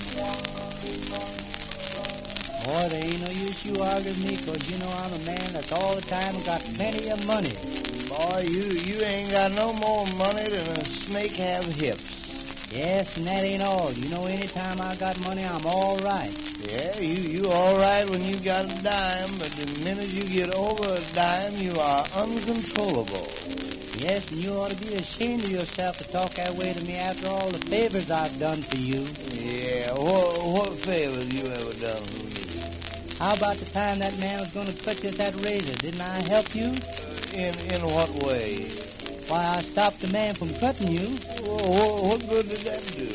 Boy, there ain't no use you arguing with me, 'cause you know I'm a man that's all the time got plenty of money. Boy, you ain't got no more money than a snake have hips. Yes, and that ain't all. You know, anytime I got money, I'm all right. Yeah, you all right when you got a dime, but the minute you get over a dime, you are uncontrollable. Yes, and you ought to be ashamed of yourself to talk that way to me after all the favors I've done for you. Yeah, what favors you ever done for me? How about the time that man was going to cut you with that razor? Didn't I help you? In what way? Why, I stopped the man from cutting you. What good did that do?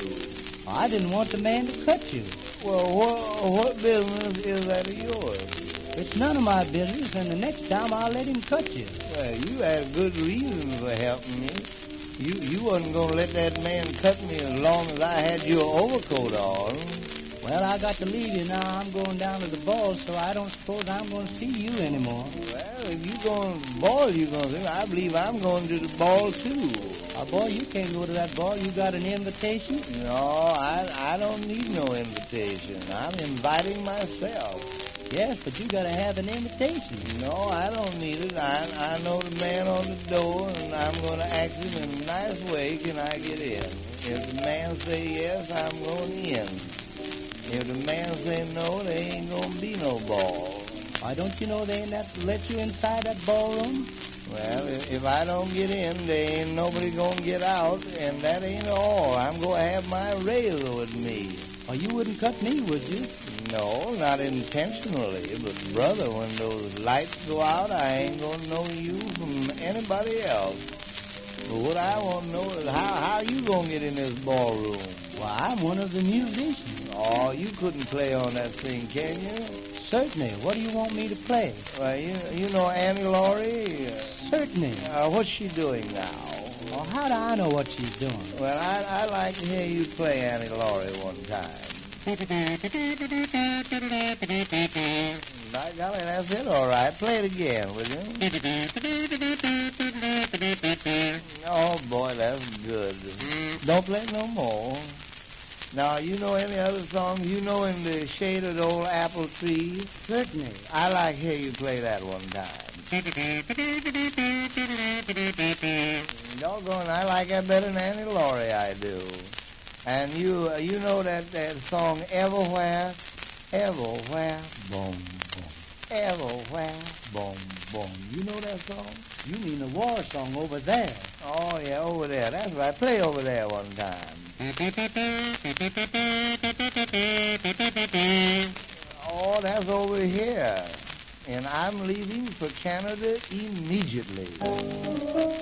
I didn't want the man to cut you. Well, what business is that of yours? It's none of my business, and the next time I'll let him cut you. Well, you had good reason for helping me. You wasn't going to let that man cut me as long as I had your overcoat on. Well, I got to leave you now. I'm going down to the ball, so I don't suppose I'm going to see you anymore. Well, if you going to the ball, you're going to see. I believe I'm going to the ball, too. Boy, you can't go to that ball. You got an invitation? No, I don't need no invitation. I'm inviting myself. Yes, but you got to have an invitation. No, I don't need it. I know the man on the door, and I'm going to ask him in a nice way, can I get in? If the man say yes, I'm going in. If the man say no, there ain't going to be no ball. Why, don't you know they ain't have to let you inside that ballroom? Well, if I don't get in, there ain't nobody going to get out, and that ain't all. I'm going to have my razor with me. Oh, you wouldn't cut me, would you? No, not intentionally, but brother, when those lights go out, I ain't going to know you from anybody else. But what I want to know is how you going to get in this ballroom? Why, I'm one of the musicians. Oh, you couldn't play on that thing, can you? Certainly. What do you want me to play? Well, you know Annie Laurie? Certainly. What's she doing now? Well, how do I know what she's doing? Well, I'd like to hear you play Annie Laurie one time. By golly, that's it, all right. Play it again, will you? Oh, boy, that's good. Don't play it no more. Now, you know any other song? You know In the Shade of the Old Apple Tree? Certainly. I like to hear you play that one time. Doggone, I like that better than Annie Laurie, I do. And you know that song, Everywhere, Everywhere, Boom, Boom. Everywhere, Boom, Boom. You know that song? You mean the war song over there. Oh, yeah, over there. That's right. Play over there one time. Oh, that's over here. And I'm leaving for Canada immediately.